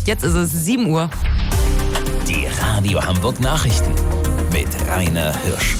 Jetzt ist es 7 Uhr. Die Radio Hamburg Nachrichten mit Rainer Hirsch.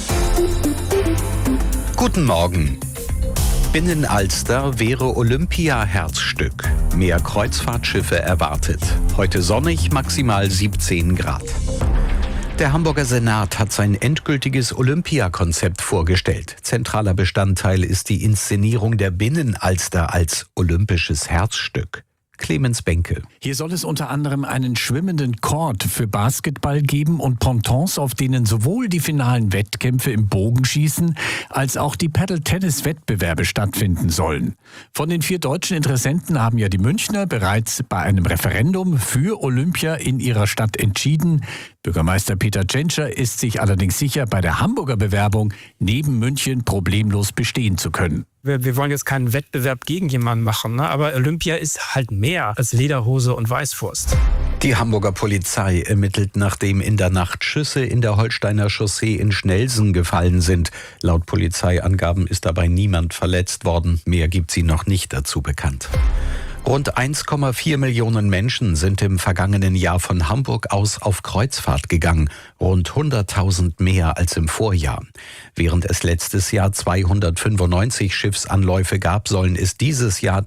Guten Morgen. Binnenalster wäre Olympia-Herzstück. Mehr Kreuzfahrtschiffe erwartet. Heute sonnig, maximal 17 Grad. Der Hamburger Senat hat sein endgültiges Olympiakonzept vorgestellt. Zentraler Bestandteil ist die Inszenierung der Binnenalster als olympisches Herzstück. Clemens Benke. Hier soll es unter anderem einen schwimmenden Court für Basketball geben und Pontons, auf denen sowohl die finalen Wettkämpfe im Bogenschießen als auch die Paddle-Tennis-Wettbewerbe stattfinden sollen. Von den 4 deutschen Interessenten haben ja die Münchner bereits bei einem Referendum für Olympia in ihrer Stadt entschieden. Bürgermeister Peter Tschentscher ist sich allerdings sicher, bei der Hamburger Bewerbung neben München problemlos bestehen zu können. Wir wollen jetzt keinen Wettbewerb gegen jemanden machen, ne? Aber Olympia ist halt mehr als Lederhose und Weißwurst. Die Hamburger Polizei ermittelt, nachdem in der Nacht Schüsse in der Holsteiner Chaussee in Schnelsen gefallen sind. Laut Polizeiangaben ist dabei niemand verletzt worden. Mehr gibt sie noch nicht dazu bekannt. Rund 1,4 Millionen Menschen sind im vergangenen Jahr von Hamburg aus auf Kreuzfahrt gegangen, rund 100.000 mehr als im Vorjahr. Während es letztes Jahr 295 Schiffsanläufe gab, sollen es dieses Jahr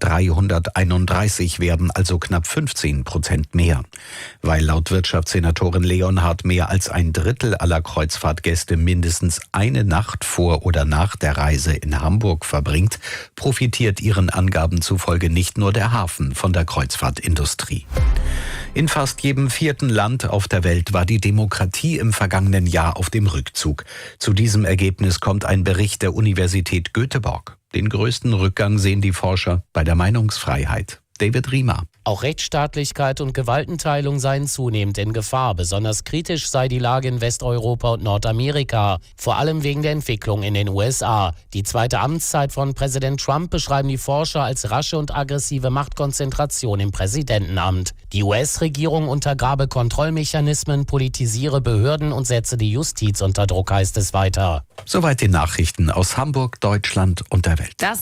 331 werden, also knapp 15% mehr. Weil laut Wirtschaftssenatorin Leonhardt mehr als ein Drittel aller Kreuzfahrtgäste mindestens eine Nacht vor oder nach der Reise in Hamburg verbringt, profitiert ihren Angaben zufolge nicht nur der Hafen von der Kreuzfahrtindustrie. In fast jedem 4. Land auf der Welt war die Demokratie im vergangenen Jahr auf dem Rückzug. Zu diesem Ergebnis kommt ein Bericht der Universität Göteborg. Den größten Rückgang sehen die Forscher bei der Meinungsfreiheit. David Riemer. Auch Rechtsstaatlichkeit und Gewaltenteilung seien zunehmend in Gefahr. Besonders kritisch sei die Lage in Westeuropa und Nordamerika, vor allem wegen der Entwicklung in den USA. Die zweite Amtszeit von Präsident Trump beschreiben die Forscher als rasche und aggressive Machtkonzentration im Präsidentenamt. Die US-Regierung untergrabe Kontrollmechanismen, politisiere Behörden und setze die Justiz unter Druck, heißt es weiter. Soweit die Nachrichten aus Hamburg, Deutschland und der Welt.